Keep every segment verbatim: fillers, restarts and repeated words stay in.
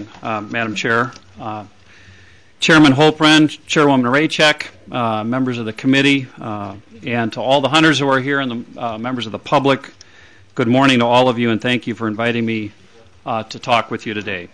Uh, Madam Chair, uh, Chairman Holprin, Chairwoman Raychek, uh, members of the committee, uh, and to all the hunters who are here and the uh, members of the public, good morning to all of you, and thank you for inviting me uh, to talk with you today.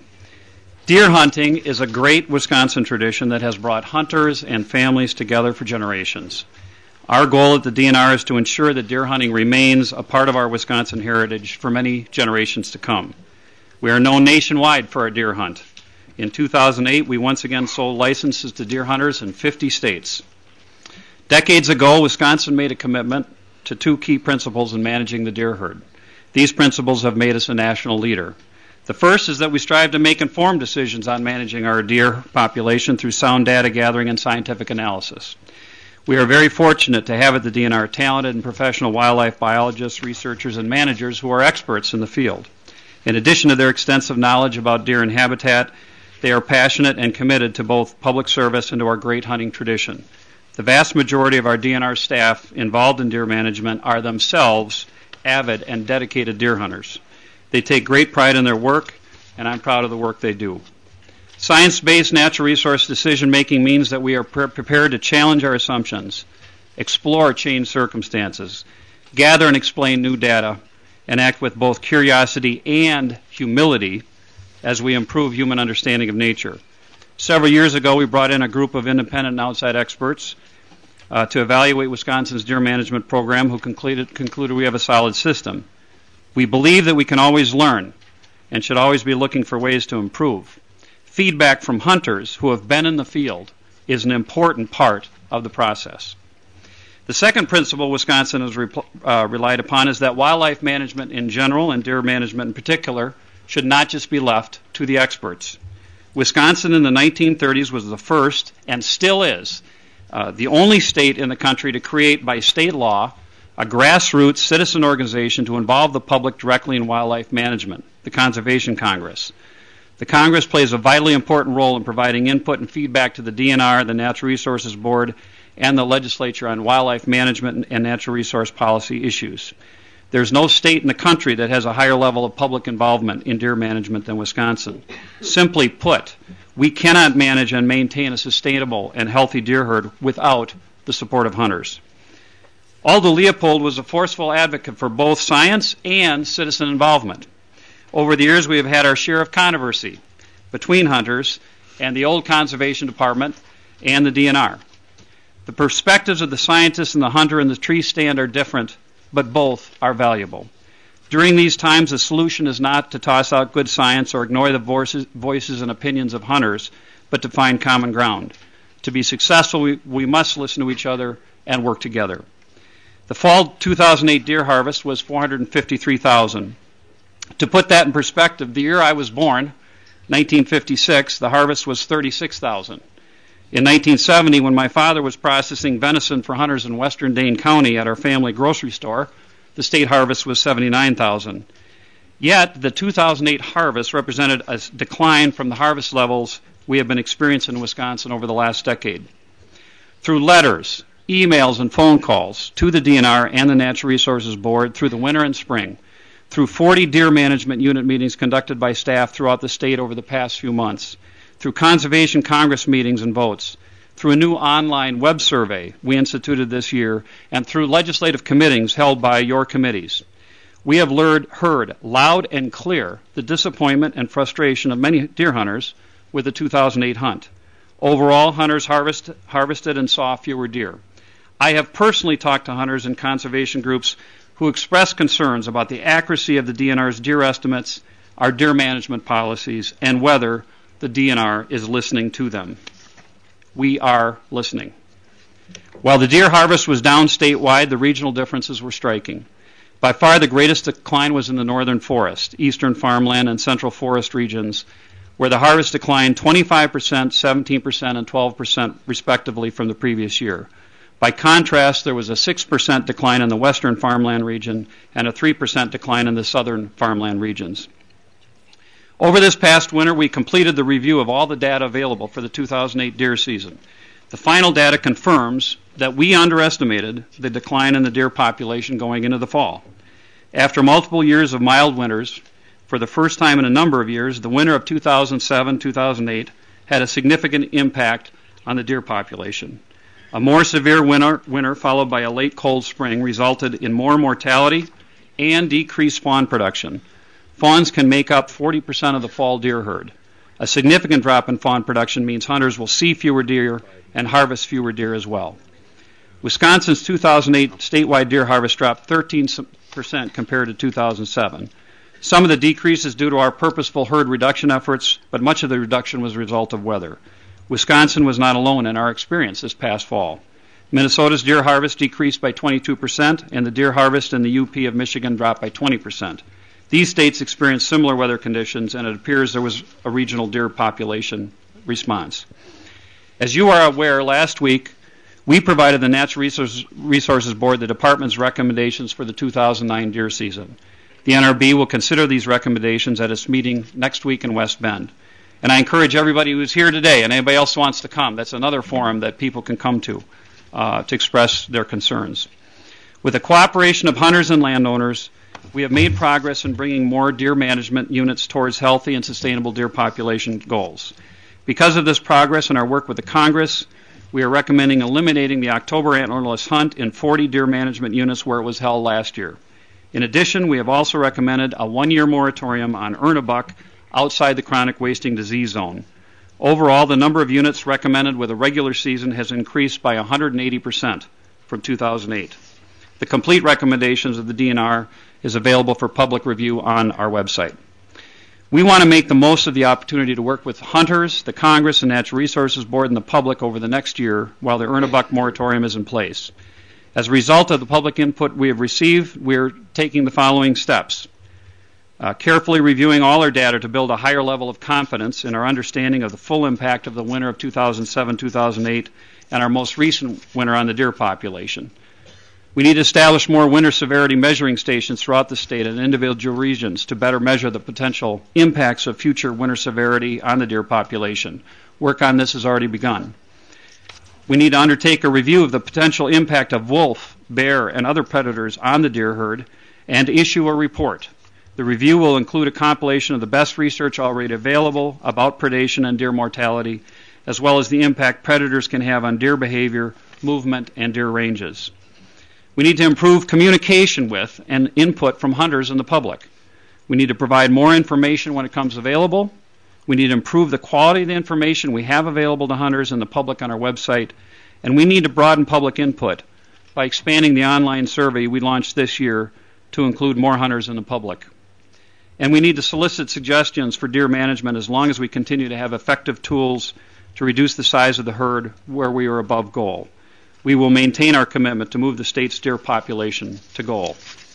Deer hunting is a great Wisconsin tradition that has brought hunters and families together for generations. Our goal at the D N R is to ensure that deer hunting remains a part of our Wisconsin heritage for many generations to come. We are known nationwide for our deer hunt. In two thousand eight, we once again sold licenses to deer hunters in fifty states. Decades ago, Wisconsin made a commitment to two key principles in managing the deer herd. These principles have made us a national leader. The first is that we strive to make informed decisions on managing our deer population through sound data gathering and scientific analysis. We are very fortunate to have at the D N R talented and professional wildlife biologists, researchers, and managers who are experts in the field. In addition to their extensive knowledge about deer and habitat, they are passionate and committed to both public service and to our great hunting tradition. The vast majority of our D N R staff involved in deer management are themselves avid and dedicated deer hunters. They take great pride in their work, and I'm proud of the work they do. Science-based natural resource decision-making means that we are pre- prepared to challenge our assumptions, explore changed circumstances, gather and explain new data, and act with both curiosity and humility as we improve human understanding of nature. Several years ago, we brought in a group of independent and outside experts uh, to evaluate Wisconsin's deer management program who concluded, concluded we have a solid system. We believe that we can always learn and should always be looking for ways to improve. Feedback from hunters who have been in the field is an important part of the process. The second principle Wisconsin has re- uh, relied upon is that wildlife management in general and deer management in particular should not just be left to the experts. Wisconsin in the nineteen thirties was the first, and still is, uh, the only state in the country to create by state law a grassroots citizen organization to involve the public directly in wildlife management, the Conservation Congress. The Congress plays a vitally important role in providing input and feedback to the D N R, the Natural Resources Board, and the legislature on wildlife management and natural resource policy issues. There's no state in the country that has a higher level of public involvement in deer management than Wisconsin. Simply put, we cannot manage and maintain a sustainable and healthy deer herd without the support of hunters. Aldo Leopold was a forceful advocate for both science and citizen involvement. Over the years, we have had our share of controversy between hunters and the old Conservation Department and the D N R. The perspectives of the scientist and the hunter and the tree stand are different, but both are valuable. During these times, the solution is not to toss out good science or ignore the voices, voices and opinions of hunters, but to find common ground. To be successful, we, we must listen to each other and work together. The fall two thousand eight deer harvest was four hundred fifty-three thousand. To put that in perspective, the year I was born, nineteen fifty-six, the harvest was thirty-six thousand. In nineteen seventy, when my father was processing venison for hunters in western Dane County at our family grocery store, the state harvest was seventy-nine thousand. Yet, the two thousand eight harvest represented a decline from the harvest levels we have been experiencing in Wisconsin over the last decade. Through letters, emails, and phone calls to the D N R and the Natural Resources Board through the winter and spring, through forty deer management unit meetings conducted by staff throughout the state over the past few months, through Conservation Congress meetings and votes, through a new online web survey we instituted this year, and through legislative committees held by your committees. We have learned, heard loud and clear the disappointment and frustration of many deer hunters with the two thousand eight hunt. Overall, hunters harvest, harvested and saw fewer deer. I have personally talked to hunters and conservation groups who expressed concerns about the accuracy of the D N R's deer estimates, our deer management policies, and whether the D N R is listening to them. We are listening. While the deer harvest was down statewide, the regional differences were striking. By far the greatest decline was in the northern forest, eastern farmland, and central forest regions, where the harvest declined twenty-five percent, seventeen percent, and twelve percent respectively from the previous year. By contrast, there was a six percent decline in the western farmland region and a three percent decline in the southern farmland regions. Over this past winter, we completed the review of all the data available for the two thousand eight deer season. The final data confirms that we underestimated the decline in the deer population going into the fall. After multiple years of mild winters, for the first time in a number of years, the winter of two thousand seven two thousand eight had a significant impact on the deer population. A more severe winter, winter followed by a late cold spring resulted in more mortality and decreased fawn production. Fawns can make up forty percent of the fall deer herd. A significant drop in fawn production means hunters will see fewer deer and harvest fewer deer as well. Wisconsin's two thousand eight statewide deer harvest dropped thirteen percent compared to two thousand seven. Some of the decrease is due to our purposeful herd reduction efforts, but much of the reduction was a result of weather. Wisconsin was not alone in our experience this past fall. Minnesota's deer harvest decreased by twenty-two percent, and the deer harvest in the U P of Michigan dropped by twenty percent. These states experienced similar weather conditions, and it appears there was a regional deer population response. As you are aware, last week we provided the Natural Resources Board the Department's recommendations for the two thousand nine deer season. The N R B will consider these recommendations at its meeting next week in West Bend. And I encourage everybody who's here today and anybody else who wants to come, that's another forum that people can come to uh, to express their concerns. With the cooperation of hunters and landowners, we have made progress in bringing more deer management units towards healthy and sustainable deer population goals. Because of this progress and our work with the Congress, we are recommending eliminating the October antlerless hunt in forty deer management units where it was held last year. In addition, we have also recommended a one-year moratorium on earn-a-buck outside the chronic wasting disease zone. Overall, the number of units recommended with a regular season has increased by one hundred eighty percent from two thousand eight. The complete recommendations of the D N R is available for public review on our website. We want to make the most of the opportunity to work with hunters, the Congress, and Natural Resources Board, and the public over the next year while the earn-a-buck moratorium is in place. As a result of the public input we have received, we are taking the following steps. Uh, carefully reviewing all our data to build a higher level of confidence in our understanding of the full impact of the winter of two thousand seven two thousand eight and our most recent winter on the deer population. We need to establish more winter severity measuring stations throughout the state and individual regions to better measure the potential impacts of future winter severity on the deer population. Work on this has already begun. We need to undertake a review of the potential impact of wolf, bear, and other predators on the deer herd and issue a report. The review will include a compilation of the best research already available about predation and deer mortality, as well as the impact predators can have on deer behavior, movement, and deer ranges. We need to improve communication with and input from hunters and the public. We need to provide more information when it comes available. We need to improve the quality of the information we have available to hunters and the public on our website. And we need to broaden public input by expanding the online survey we launched this year to include more hunters and the public. And we need to solicit suggestions for deer management as long as we continue to have effective tools to reduce the size of the herd where we are above goal. We will maintain our commitment to move the state's deer population to goal.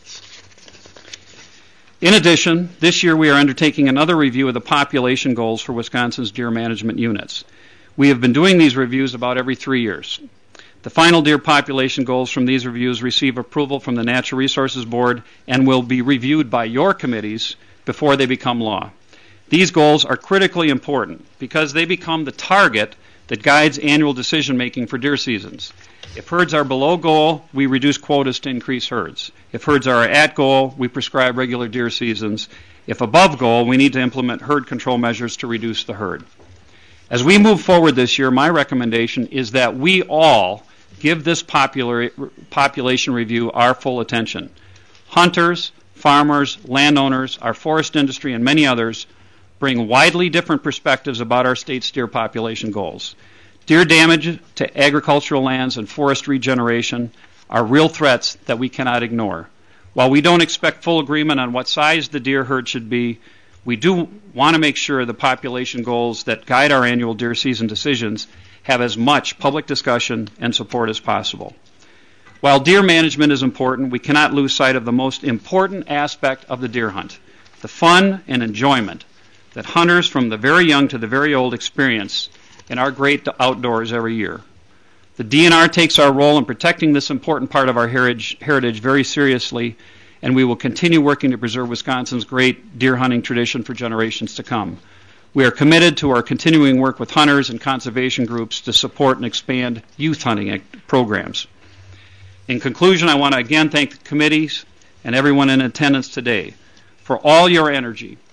In addition, this year we are undertaking another review of the population goals for Wisconsin's deer management units. We have been doing these reviews about every three years. The final deer population goals from these reviews receive approval from the Natural Resources Board and will be reviewed by your committees before they become law. These goals are critically important because they become the target that guides annual decision-making for deer seasons. If herds are below goal, we reduce quotas to increase herds. If herds are at goal, we prescribe regular deer seasons. If above goal, we need to implement herd control measures to reduce the herd. As we move forward this year, my recommendation is that we all give this popular, population review our full attention. Hunters, farmers, landowners, our forest industry, and many others bring widely different perspectives about our state's deer population goals. Deer damage to agricultural lands and forest regeneration are real threats that we cannot ignore. While we don't expect full agreement on what size the deer herd should be, we do want to make sure the population goals that guide our annual deer season decisions have as much public discussion and support as possible. While deer management is important, we cannot lose sight of the most important aspect of the deer hunt, the fun and enjoyment that hunters from the very young to the very old experience in our great outdoors every year. The D N R takes our role in protecting this important part of our heritage, heritage very seriously, and we will continue working to preserve Wisconsin's great deer hunting tradition for generations to come. We are committed to our continuing work with hunters and conservation groups to support and expand youth hunting programs. In conclusion, I want to again thank the committees and everyone in attendance today for all your energy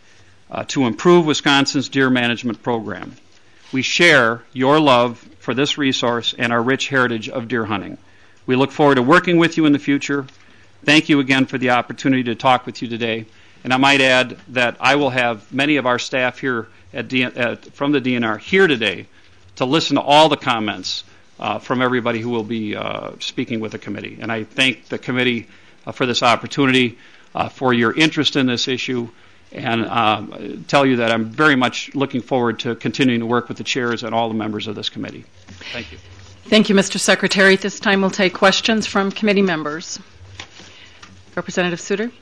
uh, to improve Wisconsin's deer management program. We share your love for this resource and our rich heritage of deer hunting. We look forward to working with you in the future. Thank you again for the opportunity to talk with you today. And I might add that I will have many of our staff here at D- at, from the D N R here today to listen to all the comments uh, from everybody who will be uh, speaking with the committee. And I thank the committee uh, for this opportunity, uh, for your interest in this issue, and uh, tell you that I'm very much looking forward to continuing to work with the chairs and all the members of this committee. Thank you. Thank you, Mister Secretary. At this time, we'll take questions from committee members. Representative Suter.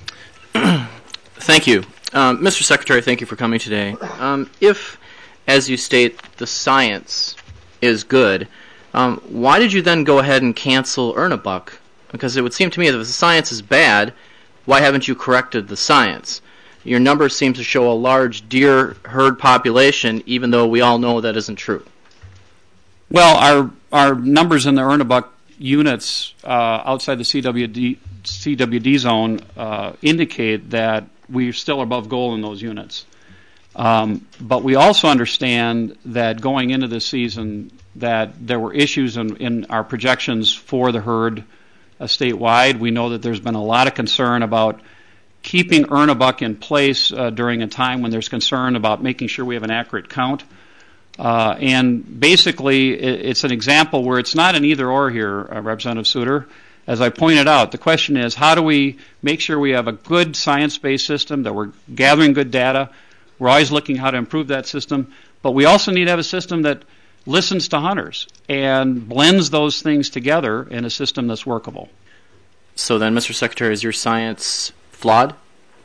Thank you. Um, Mister Secretary, thank you for coming today. Um, if, as you state, the science is good, um, why did you then go ahead and cancel Ernebuck? Because it would seem to me that if the science is bad, why haven't you corrected the science? Your numbers seem to show a large deer herd population, even though we all know that isn't true. Well, our our numbers in the Ernebuck units uh, outside the C W D, C W D zone uh, indicate that we're still above goal in those units. Um, but we also understand that going into this season that there were issues in, in our projections for the herd uh, statewide. We know that there's been a lot of concern about keeping Ernebuck in place uh, during a time when there's concern about making sure we have an accurate count. Uh, and basically, it, it's an example where it's not an either-or here, uh, Representative Suter. As I pointed out, the question is, how do we make sure we have a good science-based system, that we're gathering good data? We're always looking how to improve that system. But we also need to have a system that listens to hunters and blends those things together in a system that's workable. So then, Mister Secretary, is your science flawed?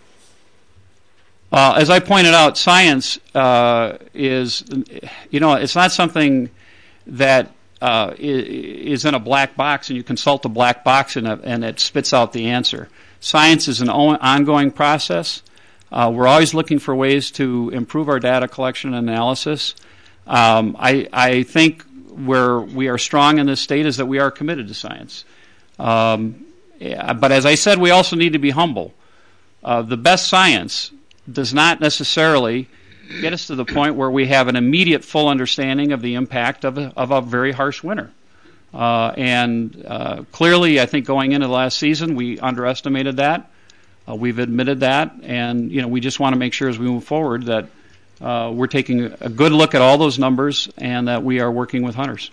Uh, as I pointed out, science uh, is, you know, it's not something that uh, is in a black box and you consult a black box and, a, and it spits out the answer. Science is an ongoing process. Uh, we're always looking for ways to improve our data collection and analysis. Um, I, I think where we are strong in this state is that we are committed to science. Um, yeah, but as I said, we also need to be humble. Uh, the best science does not necessarily get us to the point where we have an immediate full understanding of the impact of a, of a very harsh winter. Uh, and uh, clearly, I think going into the last season, we underestimated that. Uh, we've admitted that, and you know, we just want to make sure as we move forward that uh, we're taking a good look at all those numbers and that we are working with hunters.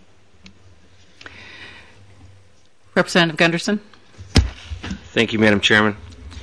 Representative Gunderson. Thank you, Madam Chairman.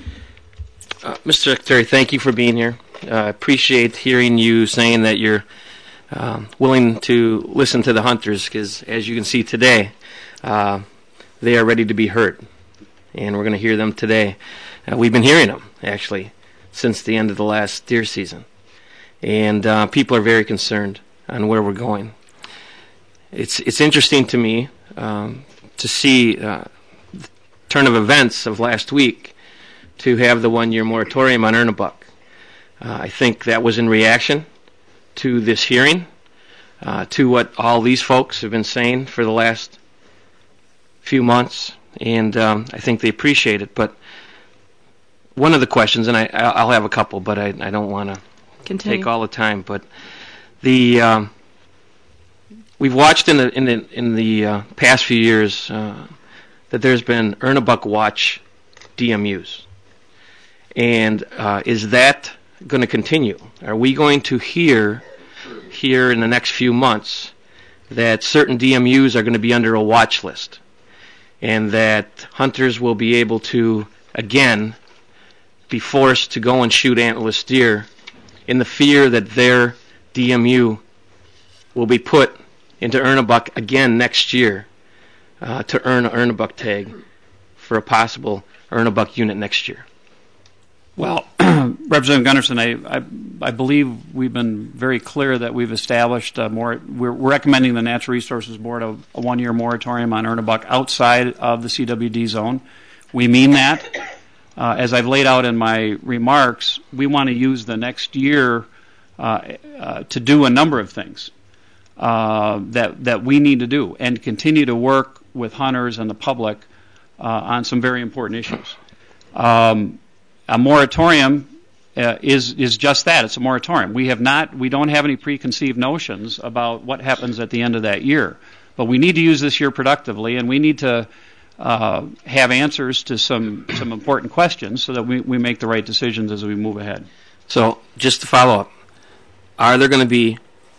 Uh, Mister Secretary, thank you for being here. I uh, appreciate hearing you saying that you're um, willing to listen to the hunters, because as you can see today, uh, they are ready to be heard, and we're going to hear them today. Uh, we've been hearing them, actually, since the end of the last deer season, and uh, people are very concerned on where we're going. It's it's interesting to me um, to see uh, the turn of events of last week to have the one-year moratorium on Ernebuck. Uh, I think that was in reaction to this hearing, uh, to what all these folks have been saying for the last few months, and um, I think they appreciate it. But one of the questions, and I, I'll have a couple, but I, I don't want to take all the time. But the um, we've watched in the in the in the uh, past few years uh, that there's been Ernebuck Watch D M Us. And uh, is that going to continue? Are we going to hear here in the next few months that certain D M Us are going to be under a watch list, and that hunters will be able to, again, be forced to go and shoot antlerless deer in the fear that their D M U will be put into Ernebuck again next year uh, to earn an Ernebuck tag for a possible Ernebuck unit next year? Well, Representative Gunderson, I, I, I believe we've been very clear that we've established a more. We're, we're recommending the Natural Resources Board a, a one-year moratorium on Ernebuck outside of the C W D zone. We mean that. Uh, as I've laid out in my remarks, we want to use the next year uh, uh, to do a number of things uh, that that we need to do, and continue to work with hunters and the public uh, on some very important issues. Um, A moratorium uh, is is just that. It's a moratorium. We have not, we don't have any preconceived notions about what happens at the end of that year. But we need to use this year productively, and we need to uh, have answers to some some important questions so that we, we make the right decisions as we move ahead. So, just to follow up, are there going to be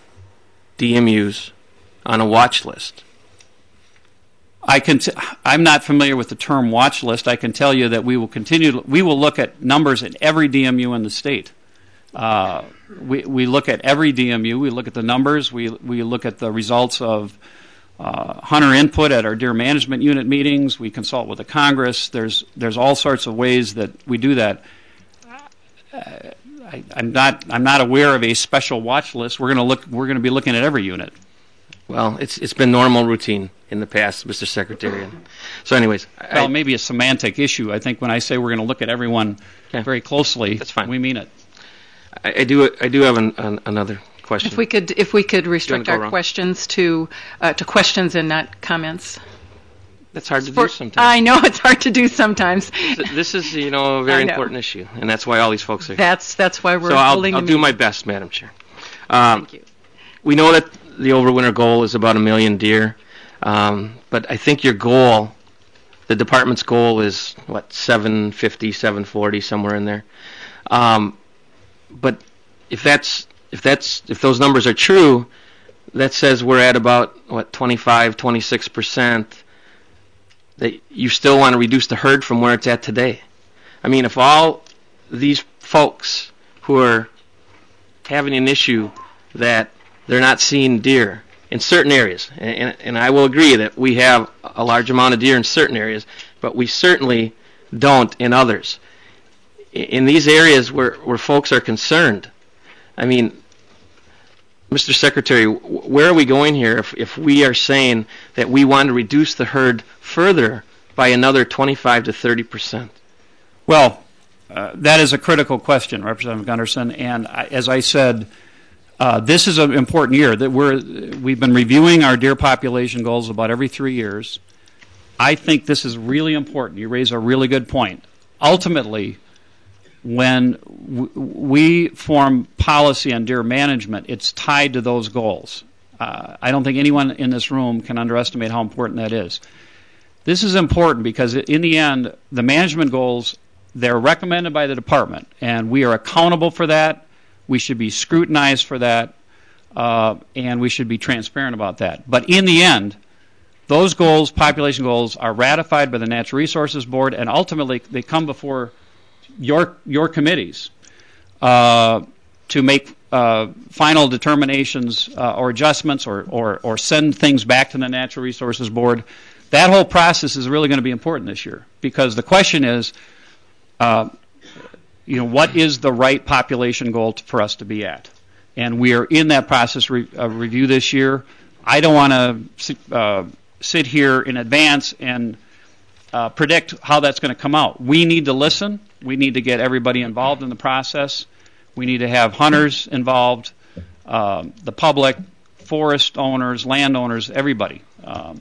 D M Us on a watch list? I can t- I'm not familiar with the term watch list. I can tell you that we will continue to, we will look at numbers in every D M U in the state. Uh, we we look at every D M U. We look at the numbers. We we look at the results of uh, hunter input at our deer management unit meetings. We consult with the Congress. There's there's all sorts of ways that we do that. Uh, I, I'm not I'm not aware of a special watch list. We're going to look. We're going to be looking at every unit. Well, it's it's been normal routine in the past, Mister Secretary. So, anyways, well, I, maybe a semantic issue. I think when I say we're going to look at everyone okay. very closely, That's fine. we mean it. I, I do I do have an, an, another question. If we could, if we could restrict go our wrong? questions to uh, to questions and not comments. That's hard to For- do sometimes. I know it's hard to do sometimes. Th- This is, you know, a very I know. important issue, and that's why all these folks are here. That's that's why we're So I'll, holding I'll the do meeting. my best, Madam Chair. Um, Thank you. We know that the overwinter goal is about a million deer, um, but I think your goal, the department's goal is, what, seven fifty, seven forty, somewhere in there. Um, but if that's if that's if those numbers are true, that says we're at about, what, twenty-five, twenty-six percent, that you still want to reduce the herd from where it's at today. I mean, if all these folks who are having an issue that they're not seeing deer in certain areas, and, and, and I will agree that we have a large amount of deer in certain areas, but we certainly don't in others. In, in these areas where, where folks are concerned, I mean, Mister Secretary, wh- where are we going here if, if we are saying that we want to reduce the herd further by another twenty-five to thirty percent? Well, uh, that is a critical question, Representative Gunderson. And I, as I said, uh, this is an important year. That we're we've been reviewing our deer population goals about every three years. I think this is really important. You raise a really good point. Ultimately, when w- we form policy on deer management, it's tied to those goals. Uh, I don't think anyone in this room can underestimate how important that is. This is important because in the end, the management goals, they're recommended by the department, and we are accountable for that. We should be scrutinized for that, uh, and we should be transparent about that. But in the end, those goals, population goals, are ratified by the Natural Resources Board, and ultimately they come before your your committees uh, to make uh, final determinations uh, or adjustments or, or, or send things back to the Natural Resources Board. That whole process is really going to be important this year because the question is, uh, you know, what is the right population goal t- for us to be at? And we are in that process re- of review this year. I don't want to uh, sit here in advance and uh, predict how that's going to come out. We need to listen. We need to get everybody involved in the process. We need to have hunters involved, uh, the public, forest owners, landowners, everybody. Um,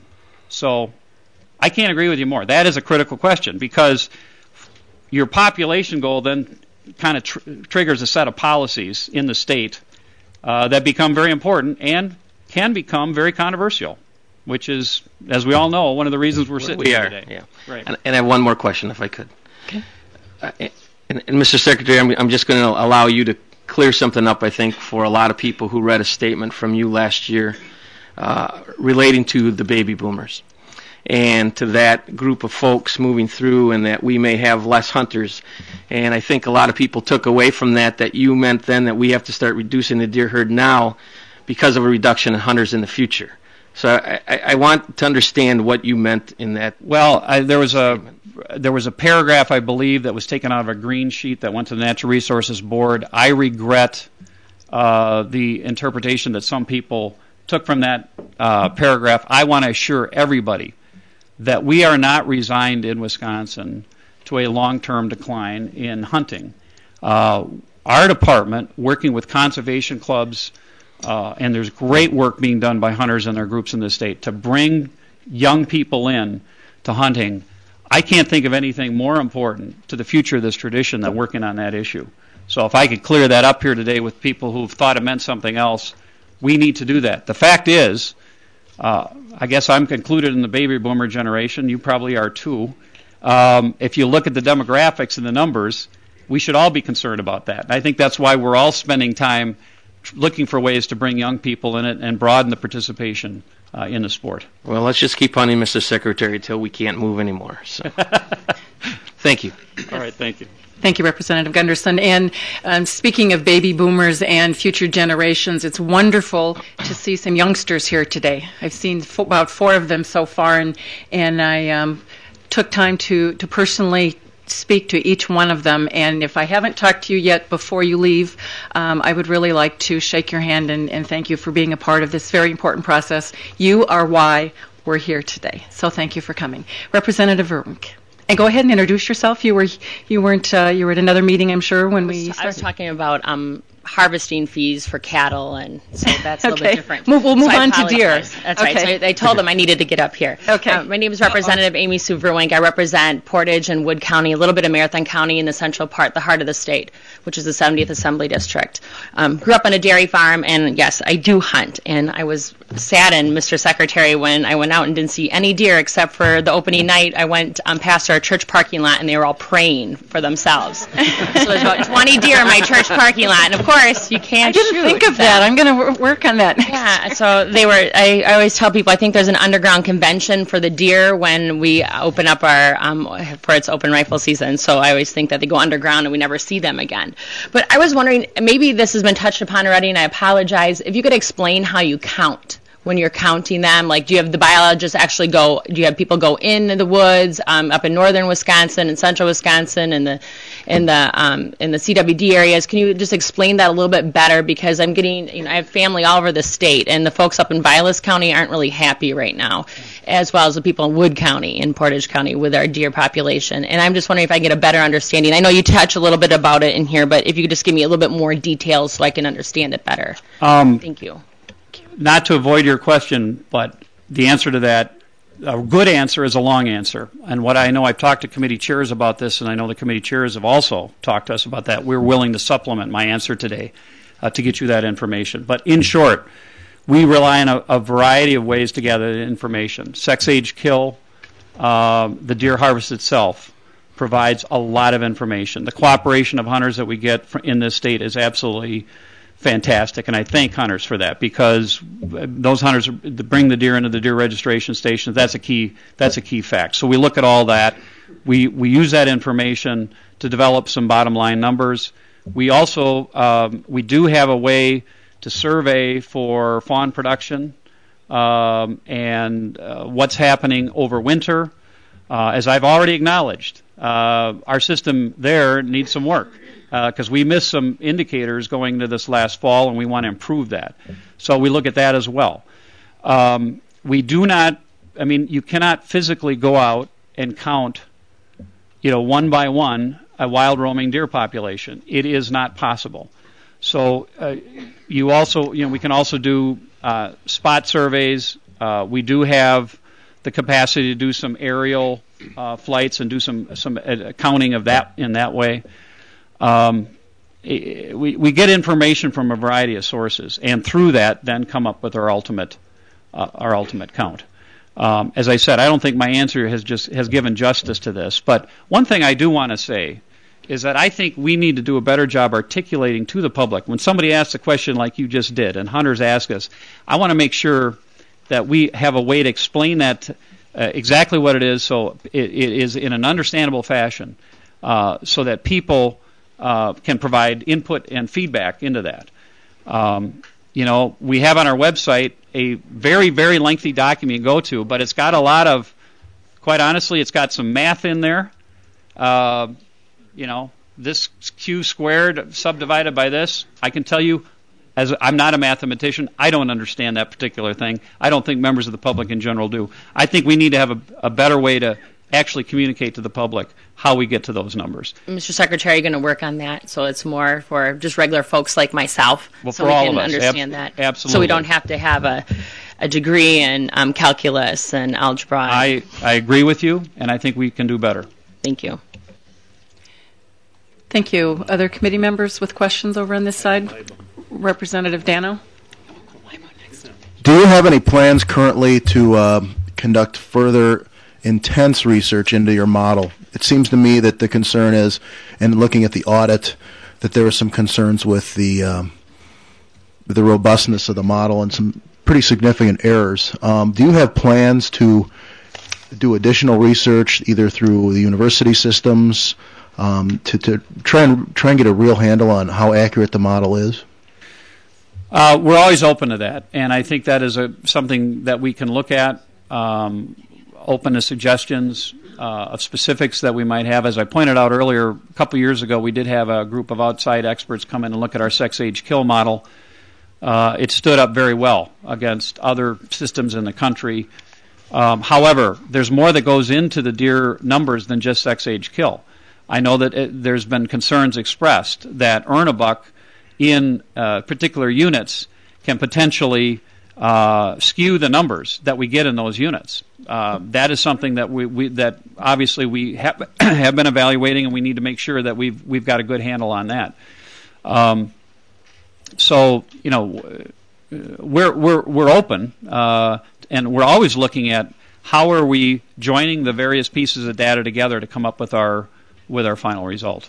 so I can't agree with you more. That is a critical question because your population goal then kind of tr- triggers a set of policies in the state uh, that become very important and can become very controversial, which is, as we all know, one of the reasons we're sitting we here are, today. yeah. Right. And, and I have one more question, if I could. Okay. Uh, and, and Mister Secretary, I'm, I'm just going to allow you to clear something up, I think, for a lot of people who read a statement from you last year uh, relating to the baby boomers and to that group of folks moving through and that we may have less hunters. And I think a lot of people took away from that that you meant then that we have to start reducing the deer herd now because of a reduction in hunters in the future. So I, I, I want to understand what you meant in that. Well, I, there was a there was a paragraph, I believe, that was taken out of a green sheet that went to the Natural Resources Board. I regret uh, the interpretation that some people took from that uh, paragraph. I want to assure everybody that we are not resigned in Wisconsin to a long-term decline in hunting. Uh, our department, working with conservation clubs, uh, and there's great work being done by hunters and their groups in the state to bring young people in to hunting. I can't think of anything more important to the future of this tradition than working on that issue. So if I could clear that up here today with people who've thought it meant something else, we need to do that. The fact is, uh, I guess I'm concluded in the baby boomer generation. You probably are too. Um, if you look at the demographics and the numbers, we should all be concerned about that. And I think that's why we're all spending time looking for ways to bring young people in it and broaden the participation uh, in the sport. Well, let's just keep hunting, Mister Secretary, till we can't move anymore. So, thank you. All right, thank you. Thank you, Representative Gunderson. And um, speaking of baby boomers and future generations, it's wonderful to see some youngsters here today. I've seen f- about four of them so far, and and I um, took time to, to personally speak to each one of them. And if I haven't talked to you yet before you leave, um, I would really like to shake your hand and, and thank you for being a part of this very important process. You are why we're here today. So thank you for coming. Representative Verwink. And go ahead and introduce yourself. You were you weren't uh, you were at another meeting, I'm sure, when we started. I was talking about um, harvesting fees for cattle, and so that's a little okay. bit different. Move, we'll move so on to deer. That's okay. right. So I, I told them I needed to get up here. Okay. Uh, my name is Representative Amy Sue Verwink. I represent Portage and Wood County, a little bit of Marathon County in the central part, the heart of the state, which is the seventieth Assembly District. Um, grew up on a dairy farm, and yes, I do hunt. And I was saddened, Mister Secretary, when I went out and didn't see any deer except for the opening night. I went um, past our church parking lot, and they were all praying for themselves. So there's about twenty deer in my church parking lot, and of course you can't. I didn't shoot think of them. that. I'm going to w- work on that. Yeah, so they were, I, I always tell people, I think there's an underground convention for the deer when we open up our, um, for its open rifle season. So I always think that they go underground and we never see them again. But I was wondering, maybe this has been touched upon already, and I apologize, if you could explain how you count when you're counting them. Like, do you have the biologists actually go, do you have people go in the woods um, up in northern Wisconsin and central Wisconsin and the in the um, in the C W D areas? Can you just explain that a little bit better? Because I'm getting, you know, I have family all over the state, and the folks up in Vilas County aren't really happy right now, as well as the people in Wood County and Portage County with our deer population. And I'm just wondering if I can get a better understanding. I know you touch a little bit about it in here, but if you could just give me a little bit more details so I can understand it better. Um, Thank you. Not to avoid your question, but the answer to that, a good answer is a long answer. And what I know, I've talked to committee chairs about this, and I know the committee chairs have also talked to us about that. We're willing to supplement my answer today uh, to get you that information. But in short, we rely on a, a variety of ways to gather the information. Sex, age, kill, uh, the deer harvest itself provides a lot of information. The cooperation of hunters that we get in this state is absolutely fantastic, and I thank hunters for that, because those hunters bring the deer into the deer registration stations. That's a key. That's a key fact. So we look at all that. We we use that information to develop some bottom line numbers. We also um, we do have a way to survey for fawn production um, and uh, what's happening over winter. Uh, as I've already acknowledged, uh, our system there needs some work, because uh, we missed some indicators going into this last fall, and we want to improve that. So we look at that as well. Um, we do not, I mean, you cannot physically go out and count, you know, one by one, a wild roaming deer population. It is not possible. So uh, you also, you know, we can also do uh, spot surveys. Uh, we do have the capacity to do some aerial uh, flights and do some some counting of that in that way. Um, we, we get information from a variety of sources, and through that, then come up with our ultimate uh, our ultimate count. Um, as I said, I don't think my answer has just has given justice to this. But one thing I do want to say is that I think we need to do a better job articulating to the public. When somebody asks a question like you just did, and hunters ask us, I want to make sure that we have a way to explain that uh, exactly what it is, so it, it is in an understandable fashion, uh, so that people Uh, can provide input and feedback into that. Um, you know, we have on our website a very, very lengthy document you go to, but it's got a lot of, quite honestly, it's got some math in there. Uh, you know, this Q squared subdivided by this. I can tell you, as I'm not a mathematician, I don't understand that particular thing. I don't think members of the public in general do. I think we need to have a, a better way to actually communicate to the public how we get to those numbers. Mister Secretary, you're going to work on that, so it's more for just regular folks like myself, well, so for we all can of us. understand Ab- that. Absolutely. So we don't have to have a, a degree in um, calculus and algebra. I, I agree with you, and I think we can do better. Thank you. Thank you. Other committee members with questions over on this side? Representative Dano? Do you have any plans currently to uh, conduct further intense research into your model? It seems to me that the concern is, and looking at the audit, that there are some concerns with the um, the robustness of the model and some pretty significant errors. Um, do you have plans to do additional research, either through the university systems, um, to, to try and try and get a real handle on how accurate the model is? Uh, we're always open to that, and I think that is a, something that we can look at, um, open to suggestions uh, of specifics that we might have. As I pointed out earlier, a couple years ago, we did have a group of outside experts come in and look at our sex-age-kill model. Uh, it stood up very well against other systems in the country. Um, however, there's more that goes into the deer numbers than just sex-age-kill. I know that it, there's been concerns expressed that earn a buck in uh, particular units can potentially uh, skew the numbers that we get in those units. Uh, that is something that we, we that obviously we have, have been evaluating, and we need to make sure that we've we've got a good handle on that. Um, so you know, we're we're we're open, uh, and we're always looking at how are we joining the various pieces of data together to come up with our with our final result.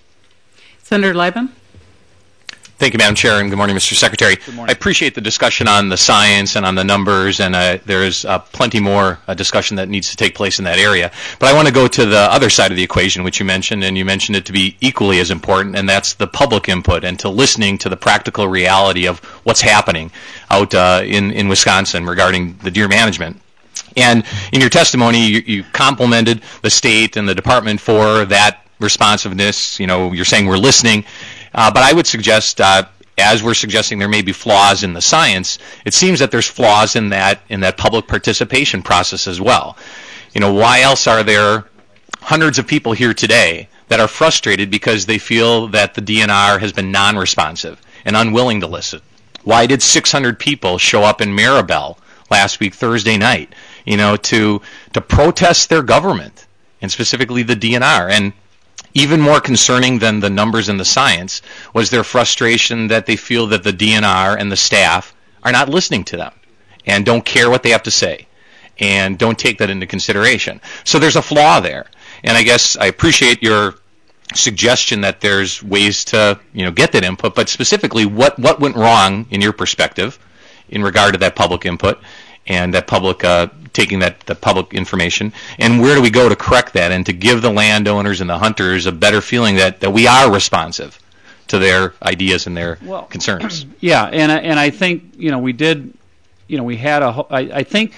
Senator Lieben. Thank you, Madam Chair, and good morning, Mister Secretary. Good morning. I appreciate the discussion on the science and on the numbers, and uh, there is uh, plenty more uh, discussion that needs to take place in that area. But I want to go to the other side of the equation, which you mentioned, and you mentioned it to be equally as important, and that's the public input and to listening to the practical reality of what's happening out uh, in, in Wisconsin regarding the deer management. And in your testimony, you, you complimented the state and the department for that responsiveness. You know, you're saying we're listening. Uh, but I would suggest, uh, as we're suggesting there may be flaws in the science, it seems that there's flaws in that in that public participation process as well. You know, why else are there hundreds of people here today that are frustrated because they feel that the D N R has been non-responsive and unwilling to listen? Why did six hundred people show up in Maribel last week, Thursday night, you know, to to protest their government, and specifically the D N R? And even more concerning than the numbers and the science was their frustration that they feel that the D N R and the staff are not listening to them and don't care what they have to say and don't take that into consideration. So there's a flaw there. And I guess I appreciate your suggestion that there's ways to, you know, get that input, but specifically what, what went wrong in your perspective in regard to that public input and that public uh, taking that the public information, and where do we go to correct that and to give the landowners and the hunters a better feeling that, that we are responsive to their ideas and their well, concerns? Yeah, and and I think you know we did, you know we had a I, I think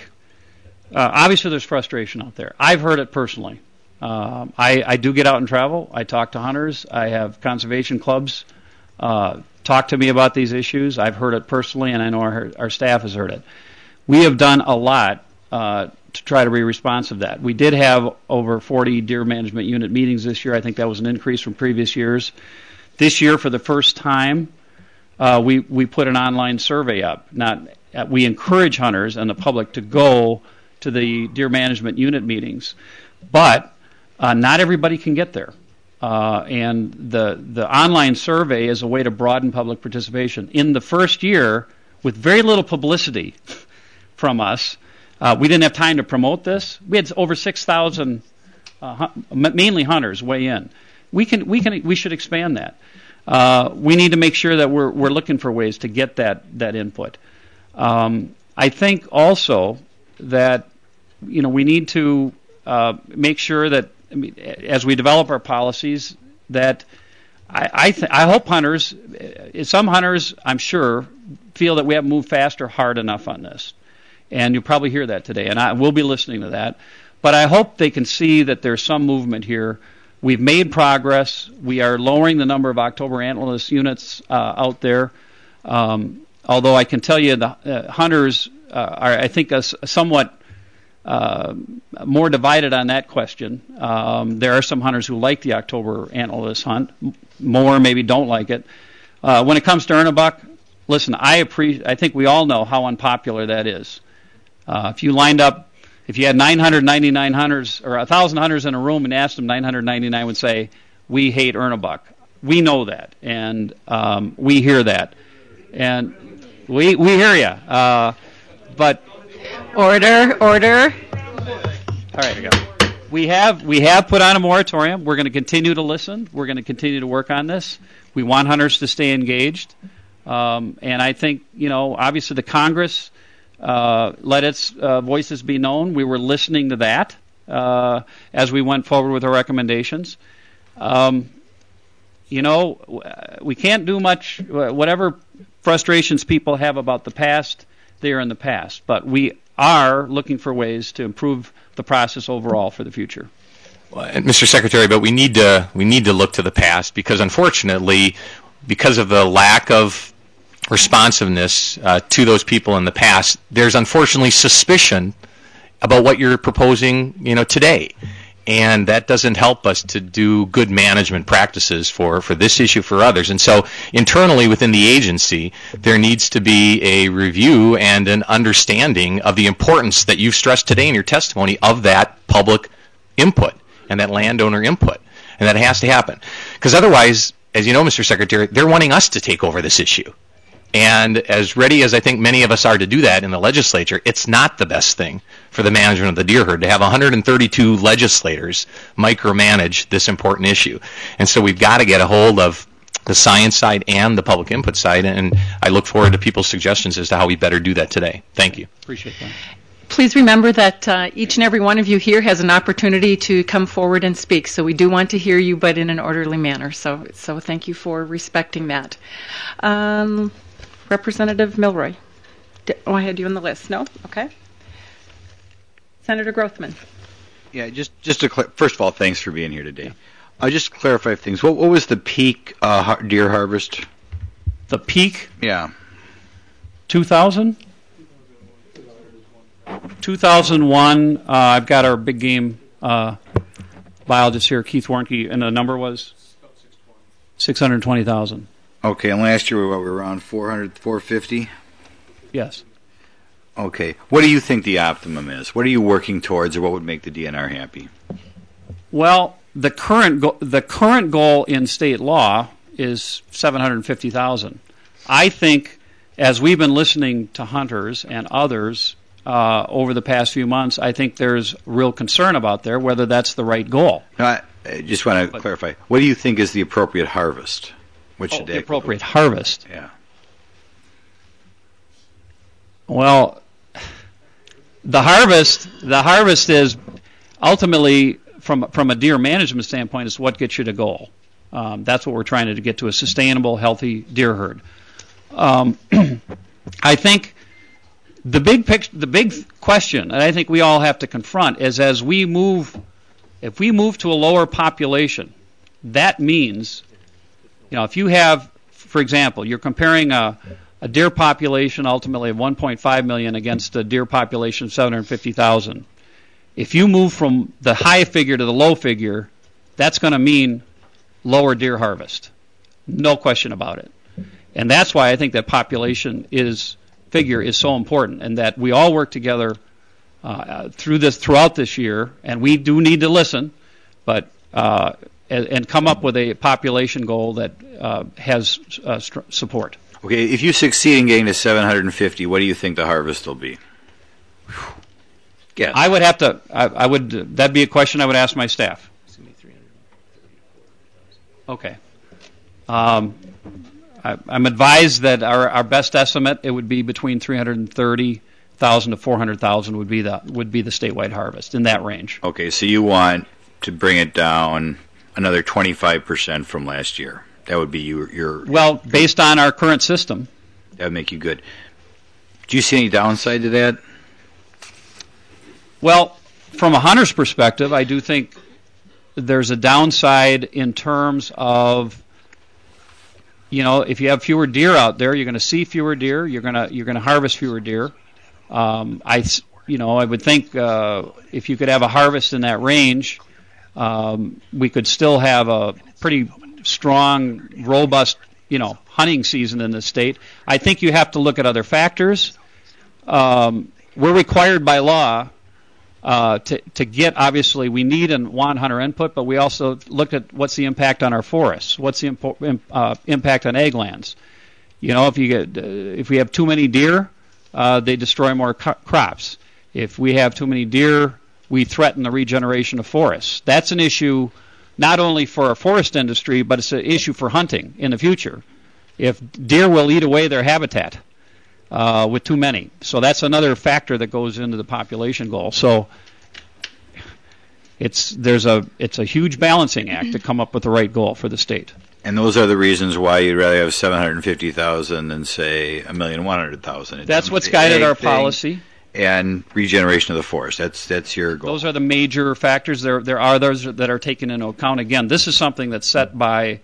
uh, obviously there's frustration out there. I've heard it personally. Um, I I do get out and travel. I talk to hunters. I have conservation clubs uh, talk to me about these issues. I've heard it personally, and I know our our staff has heard it. We have done a lot uh, to try to be responsive to that. We did have over forty deer management unit meetings this year. I think that was an increase from previous years. This year, for the first time, uh, we, we put an online survey up. Not, uh, we encourage hunters and the public to go to the deer management unit meetings, but uh, not everybody can get there. Uh, and the, the online survey is a way to broaden public participation. In the first year, with very little publicity from us, uh, we didn't have time to promote this. We had over six thousand, uh, mainly hunters, weigh in. We can, we can, we should expand that. Uh, we need to make sure that we're we're looking for ways to get that that input. Um, I think also that you know we need to uh, make sure that I mean, as we develop our policies that I I, th- I hope hunters, some hunters I'm sure feel that we haven't moved fast or hard enough on this. And you'll probably hear that today, and I will be listening to that. But I hope they can see that there's some movement here. We've made progress. We are lowering the number of October antlerless units uh, out there. Um, although I can tell you the uh, hunters uh, are, I think, a, a somewhat uh, more divided on that question. Um, there are some hunters who like the October antlerless hunt. More maybe don't like it. Uh, when it comes to earn a buck, listen, I, appre- I think we all know how unpopular that is. Uh, if you lined up, if you had nine hundred ninety-nine hunters or one thousand hunters in a room and asked them, nine hundred ninety-nine would say, we hate earn a buck. We know that, and um, we hear that, and we we hear you. Uh, but Order, order. all right, we go. We have we have put on a moratorium. We're going to continue to listen. We're going to continue to work on this. We want hunters to stay engaged, um, and I think you know obviously the Congress uh, let its uh, voices be known. We were listening to that uh, as we went forward with our recommendations. Um, you know, we can't do much. Whatever frustrations people have about the past, they are in the past. But we are looking for ways to improve the process overall for the future. Well, and Mister Secretary, but we need to we need to look to the past because unfortunately, because of the lack of responsiveness uh, to those people in the past, there's unfortunately suspicion about what you're proposing, you know, today. And that doesn't help us to do good management practices for, for this issue, for others. And so internally within the agency, there needs to be a review and an understanding of the importance that you've stressed today in your testimony of that public input and that landowner input. And that has to happen. Because otherwise, as you know, Mister Secretary, they're wanting us to take over this issue. And as ready as I think many of us are to do that in the legislature, it's not the best thing for the management of the deer herd to have one hundred thirty-two legislators micromanage this important issue. And so we've got to get a hold of the science side and the public input side, and I look forward to people's suggestions as to how we better do that today. Thank you. Appreciate that. Please remember that uh, each and every one of you here has an opportunity to come forward and speak. So we do want to hear you, but in an orderly manner. So, so thank you for respecting that. Um, Representative Milroy. D- oh, I had you on the list. No? Okay. Senator Grothman. Yeah, just just to cl- first of all, thanks for being here today. I uh, just to clarify things. What what was the peak uh, har- deer harvest? The peak? Yeah. two thousand? two thousand one, uh, I've got our big game uh, biologist here, Keith Warnke, and the number was? six hundred twenty thousand. Okay, and last year we were, what, we were around four hundred, four fifty? Yes. Okay. What do you think the optimum is? What are you working towards, or what would make the D N R happy? Well, the current go- the current goal in state law is seven hundred fifty thousand. I think, as we've been listening to hunters and others uh, over the past few months, I think there's real concern about there whether that's the right goal. No, I, I just want to But- clarify. What do you think is the appropriate harvest? What should Oh, the that appropriate harvest. Yeah. Well, the harvest the harvest is ultimately from from a deer management standpoint is what gets you to goal. Um, that's what we're trying to get to, a sustainable, healthy deer herd. Um, I think the big picture, the big question, and I think we all have to confront, is as we move, if we move to a lower population, that means, you know, if you have, for example, you're comparing a, a deer population ultimately of one point five million against a deer population of seven hundred fifty thousand. If you move from the high figure to the low figure, that's going to mean lower deer harvest. No question about it. And that's why I think that population is figure is so important, and that we all work together uh, through this throughout this year, and we do need to listen, but uh, and, and come up with a population goal that uh, has uh, st- support. Okay, if you succeed in getting to seven hundred fifty, what do you think the harvest will be? Yes. I would have to. I, I would. That'd be a question I would ask my staff. Okay. Um, I, I'm advised that our, our best estimate it would be between three hundred thirty thousand to four hundred thousand would be the would be the statewide harvest in that range. Okay, so you want to bring it down another twenty-five percent from last year. That would be your your. Well, based on our current system. That would make you good. Do you see any downside to that? Well, from a hunter's perspective, I do think there's a downside in terms of, you know, if you have fewer deer out there, you're going to see fewer deer. You're going to you're going to harvest fewer deer. Um, I, you know, I would think uh, if you could have a harvest in that range, um, we could still have a pretty strong, robust, you know, hunting season in the state. I think you have to look at other factors. Um, we're required by law uh, to, to get, obviously, we need and want hunter input, but we also look at what's the impact on our forests, what's the impo- uh, impact on ag lands. You know, if you get, uh, if we have too many deer, uh, they destroy more co- crops. If we have too many deer, we threaten the regeneration of forests. That's an issue not only for our forest industry, but it's an issue for hunting in the future. If deer will eat away their habitat uh, with too many. So that's another factor that goes into the population goal. So it's there's a it's a huge balancing act to come up with the right goal for the state. And those are the reasons why you'd rather have seven hundred fifty thousand than, say, a million one hundred thousand. That's what's guided our policy. And regeneration of the forest. That's that's your goal. Those are the major factors. There there are those that are taken into account. Again, this is something that's set by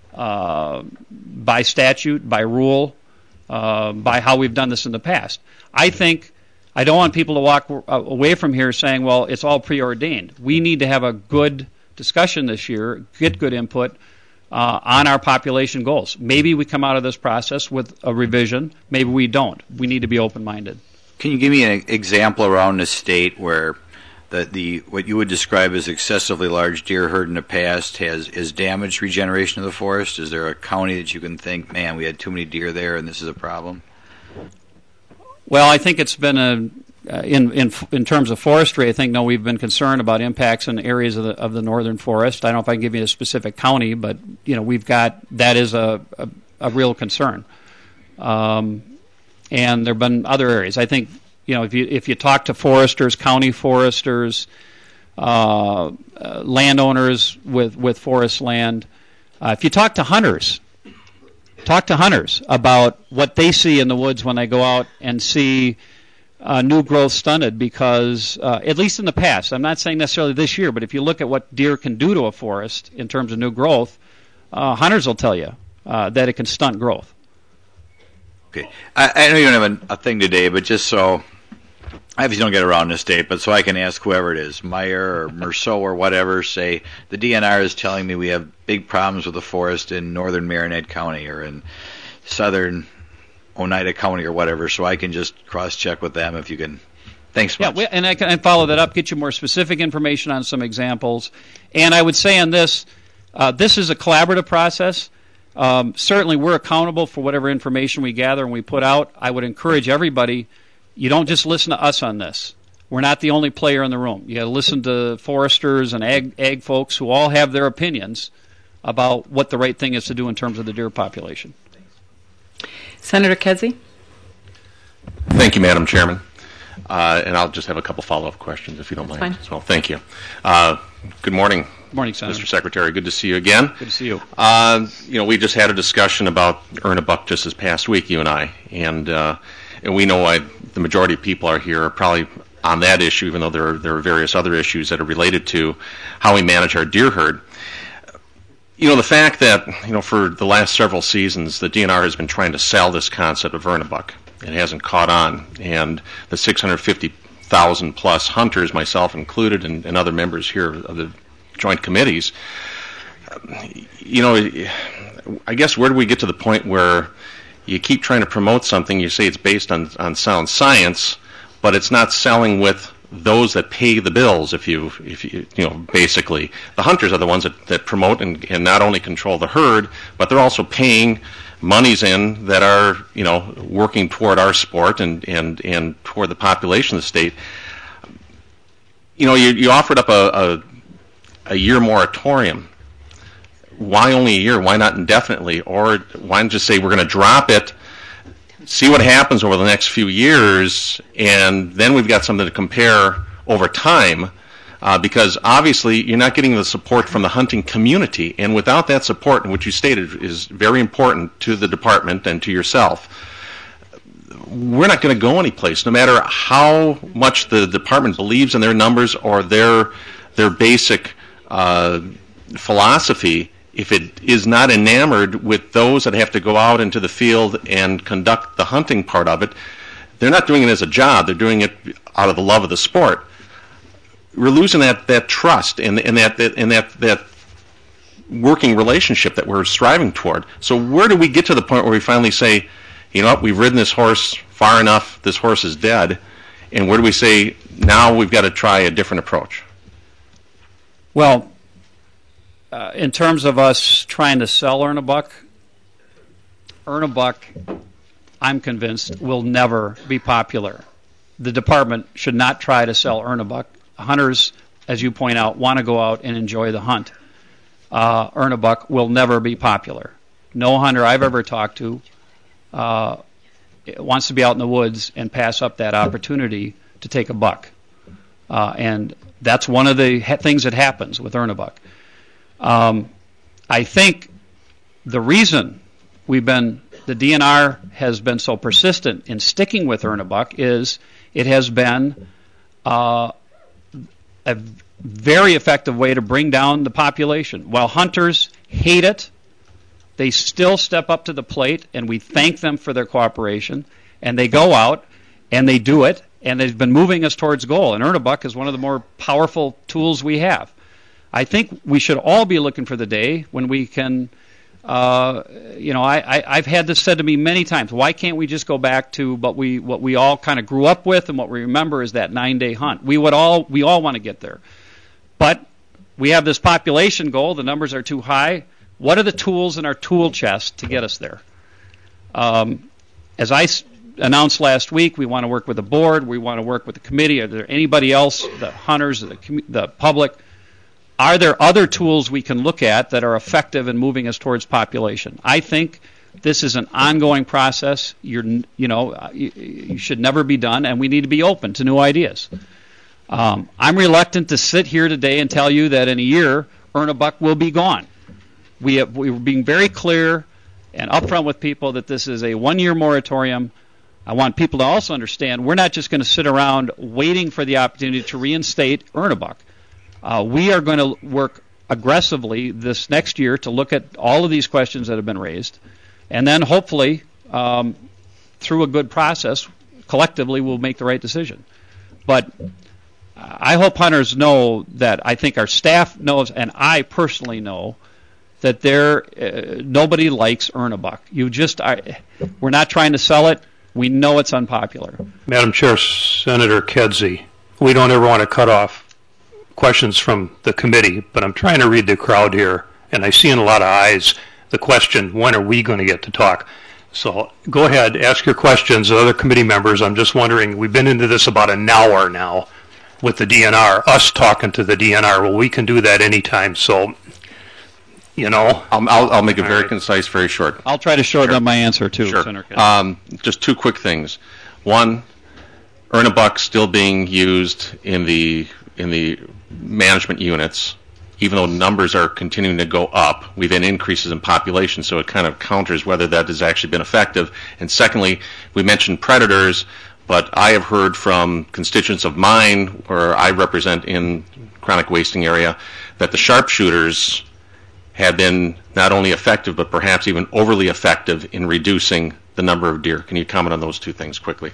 uh, by statute, by rule, uh, by how we've done this in the past. I think I don't want people to walk away from here saying, well, it's all preordained. We need to have a good discussion this year, get good input uh, on our population goals. Maybe we come out of this process with a revision. Maybe we don't. We need to be open-minded. Can you give me an example around the state where the, the what you would describe as excessively large deer herd in the past has, has damaged regeneration of the forest? Is there a county that you can think, man, we had too many deer there and this is a problem? Well, I think it's been a uh, in in in terms of forestry. I think no, we've been concerned about impacts in areas of the of the northern forest. I don't know if I can give you a specific county, but you know we've got that is a a, a real concern. Um, And there have been other areas. I think, you know, if you if you talk to foresters, county foresters, uh, uh, landowners with, with forest land, uh, if you talk to hunters, talk to hunters about what they see in the woods when they go out and see uh, new growth stunted because, uh, at least in the past, I'm not saying necessarily this year, but if you look at what deer can do to a forest in terms of new growth, uh, hunters will tell you uh, that it can stunt growth. Okay. I, I know you don't have a, a thing today, but just so, I obviously don't get around this date, but so I can ask whoever it is, Meyer or Merceau or whatever, say, the D N R is telling me we have big problems with the forest in northern Marinette County or in southern Oneida County or whatever, so I can just cross-check with them if you can. Thanks much. Yeah, and I can follow that up, get you more specific information on some examples. And I would say on this, uh, this is a collaborative process. Um, certainly, we're accountable for whatever information we gather and we put out. I would encourage everybody, you don't just listen to us on this. We're not the only player in the room. You got to listen to foresters and ag, ag folks who all have their opinions about what the right thing is to do in terms of the deer population. Senator Kedzie? Thank you, Madam Chairman. Uh, and I'll just have a couple follow-up questions, if you don't That's mind fine. as well. Thank you. Uh, good morning. Good morning, Senator. Mister Secretary. Good to see you again. Good to see you. Uh, you know, we just had a discussion about Earn a Buck just this past week, you and I, and uh, and we know why the majority of people are here are probably on that issue, even though there are, there are various other issues that are related to how we manage our deer herd. You know, the fact that, you know, for the last several seasons, the D N R has been trying to sell this concept of Earn a Buck. It hasn't caught on, and the six hundred fifty thousand plus hunters, myself included, and, and other members here of the joint committees, you know, I guess where do we get to the point where you keep trying to promote something, you say it's based on, on sound science, but it's not selling with those that pay the bills, if you, if you, you know, basically. The hunters are the ones that, that promote and, and not only control the herd, but they're also paying monies in that are, you know, working toward our sport and, and, and toward the population of the state. You know, you, you offered up a, a a year moratorium. Why only a year? Why not indefinitely? Or why not just say we're going to drop it, see what happens over the next few years, and then we've got something to compare over time, uh, because obviously you're not getting the support from the hunting community, and without that support, which you stated is very important to the department and to yourself, we're not going to go anyplace, no matter how much the department believes in their numbers or their their basic Uh, philosophy. If it is not enamored with those that have to go out into the field and conduct the hunting part of it, they're not doing it as a job. They're doing it out of the love of the sport. We're losing that, that trust and, and that, that and that that working relationship that we're striving toward. So where do we get to the point where we finally say, you know what, we've ridden this horse far enough, this horse is dead, and where do we say, now we've got to try a different approach. Well, uh, in terms of us trying to sell Earn a Buck, Earn a Buck, I'm convinced, will never be popular. The department should not try to sell Earn a Buck. Hunters, as you point out, want to go out and enjoy the hunt. Uh, Earn a Buck will never be popular. No hunter I've ever talked to uh, wants to be out in the woods and pass up that opportunity to take a buck. Uh, and that's one of the ha- things that happens with Earn a Buck. Um, I think the reason we've been, the D N R has been so persistent in sticking with Earn a Buck is it has been uh, a very effective way to bring down the population. While hunters hate it, they still step up to the plate, and we thank them for their cooperation, and they go out and they do it, and they've been moving us towards goal. And Earn a Buck is one of the more powerful tools we have. I think we should all be looking for the day when we can, uh, you know, I, I, I've had this said to me many times, why can't we just go back to what we what we all kind of grew up with and what we remember is that nine-day hunt? We would all we all want to get there. But we have this population goal, the numbers are too high. What are the tools in our tool chest to get us there? Um, as I s- announced last week, we want to work with the board, we want to work with the committee. Are there anybody else, the hunters, the, com- the public? Are there other tools we can look at that are effective in moving us towards population? I think this is an ongoing process. You're, you know, you, you should never be done, and we need to be open to new ideas. Um, I'm reluctant to sit here today and tell you that in a year, Earn a Buck will be gone. We have, we were being very clear and upfront with people that this is a one-year moratorium. I want people to also understand we're not just going to sit around waiting for the opportunity to reinstate Earn a Buck. Uh, we are going to work aggressively this next year to look at all of these questions that have been raised, and then hopefully um, through a good process, collectively we'll make the right decision. But I hope hunters know that I think our staff knows, and I personally know, that there uh, nobody likes Earn a Buck. You just are, we're not trying to sell it. We know it's unpopular. Madam Chair, Senator Kedzie, we don't ever want to cut off questions from the committee, but I'm trying to read the crowd here, and I see in a lot of eyes the question, when are we going to get to talk? So go ahead, ask your questions of other committee members. I'm just wondering, we've been into this about an hour now with the D N R, us talking to the D N R. Well, we can do that anytime, so, you know. I'll, I'll, I'll make it very concise, very short. I'll try to shorten sure. up my answer, too, sure. Senator Kedzie. Um, just two quick things. One, Earn a Buck still being used in the in the management units, even though numbers are continuing to go up. We've had increases in population, so it kind of counters whether that has actually been effective. And secondly, we mentioned predators, but I have heard from constituents of mine, where I represent in chronic wasting area, that the sharpshooters have been not only effective, but perhaps even overly effective in reducing the number of deer. Can you comment on those two things quickly?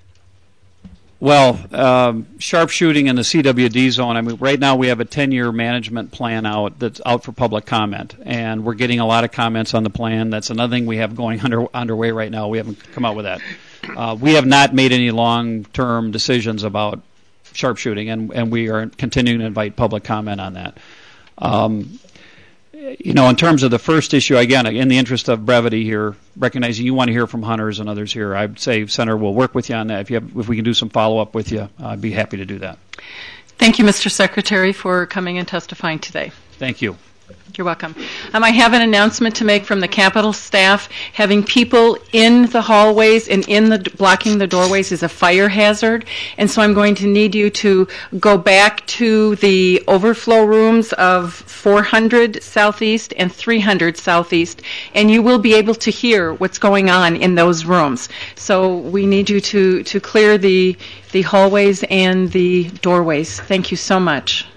Well, um, sharpshooting in the C W D zone, I mean, right now we have a ten-year management plan out that's out for public comment, and we're getting a lot of comments on the plan. That's another thing we have going under underway right now. We haven't come out with that. Uh, we have not made any long-term decisions about sharpshooting, and, and we are continuing to invite public comment on that. Um, you know, in terms of the first issue, again, in the interest of brevity here, recognizing you want to hear from hunters and others here, I'd say, Senator, we'll work with you on that. If you have, if we can do some follow-up with you, I'd be happy to do that. Thank you, Mister Secretary, for coming and testifying today. Thank you. You're welcome. Um, I have an announcement to make from the Capitol staff. Having people in the hallways and in the blocking the doorways is a fire hazard, and so I'm going to need you to go back to the overflow rooms of four hundred Southeast and three hundred Southeast, and you will be able to hear what's going on in those rooms. So we need you to, to clear the, the hallways and the doorways. Thank you so much.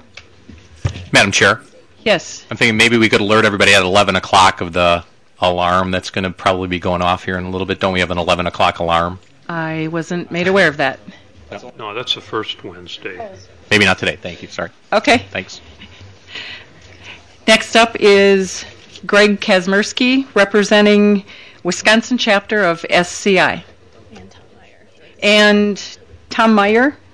Madam Chair, Yes. I'm thinking maybe we could alert everybody at eleven o'clock of the alarm that's going to probably be going off here in a little bit. Don't we have an eleven o'clock alarm? I wasn't made aware of that. No, that's the first Wednesday. Maybe not today. Thank you. Sorry. Okay. Thanks. Next up is Greg Kazmersky, representing Wisconsin chapter of S C I. And Tom Meyer. And Tom Meyer